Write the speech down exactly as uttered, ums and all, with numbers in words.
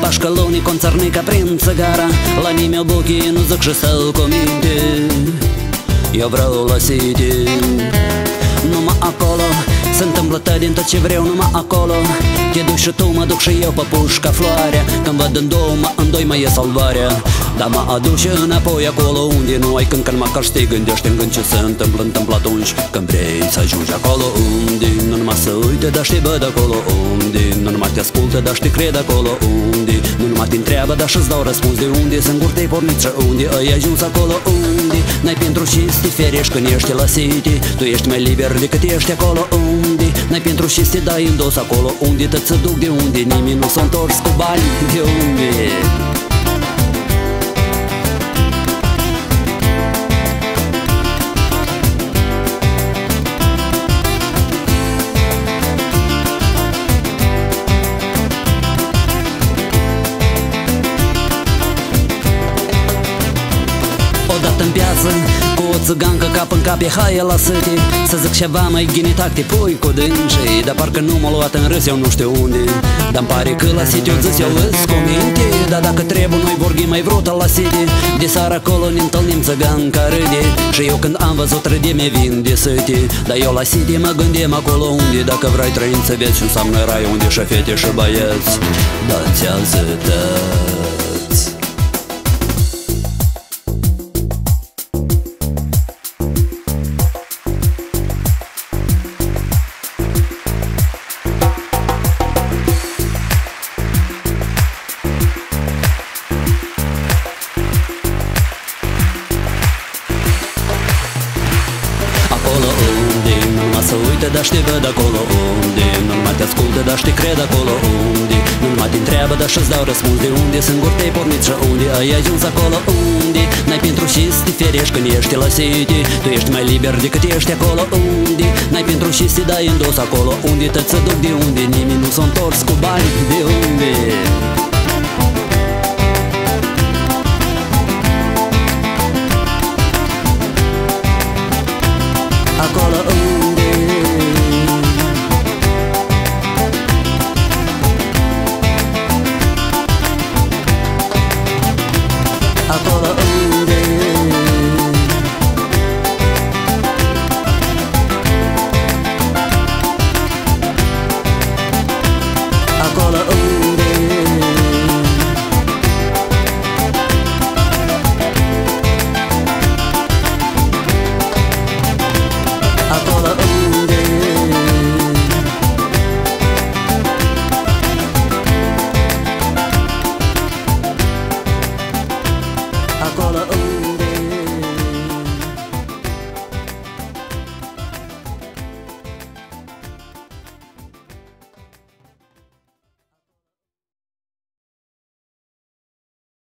Pașcălonii conțărnica prin țăgara, la nimeni bochii nu zic și să-l cominte. Eu vreau la City, numai acolo se întâmplă din tot ce vreau, numai acolo. Te duci și tu, mă duc și eu pe pușca floarea. Când văd în două, mă în doi, mă e salvarea. Dar mă aduce înapoi acolo unde nu ai când, când măcar știi, gândește în gând ce se întâmplă, întâmplă atunci când vrei să ajungi acolo unde nu numai să uite, dar știi văd acolo unde nu numai te ascultă, dar știi cred acolo unde nu numai te întreabă, dar și-ți dau răspuns de unde singur te-ai pornit și unde ai ajuns acolo unde n-ai pentru și să te ferești când ești la City. Tu ești mai liber decât ești acolo unde n-ai pentru și să te dai în dos acolo unde te se duc de unde nimeni nu s-a întors cu bani de unde. Odată în piață, cu o țigancă cap în cap e haie la City. Să zic ceva mai ghinitac te pui cu dânsii, dar parcă nu m-a luat în râs, eu nu știu unde. Dar-mi pare că la City eu zis, eu îs cu minte. Dar dacă trebuie noi vorbi mai vrut la City. De seară acolo ne întâlnim țiganca râde. Și eu când am văzut râde mi vin de City. Dar eu la City mă gândim acolo unde dacă vrei trăind să vezi ce înseamnă rai, unde și fete și băieți dansează tăți. Să uite, dar știi văd acolo unde nu numai te ascultă, dar știi cred acolo unde nu numai te întreabă, dar și-ți dau răspuns de unde singur te-ai pornit și unde ai ajuns acolo unde n-ai pentru și să te ferești când ești la City. Tu ești mai liber decât ești acolo unde n-ai pentru și să te dai în dos acolo unde te se duc de unde nimeni nu s-a întors cu bani de unde.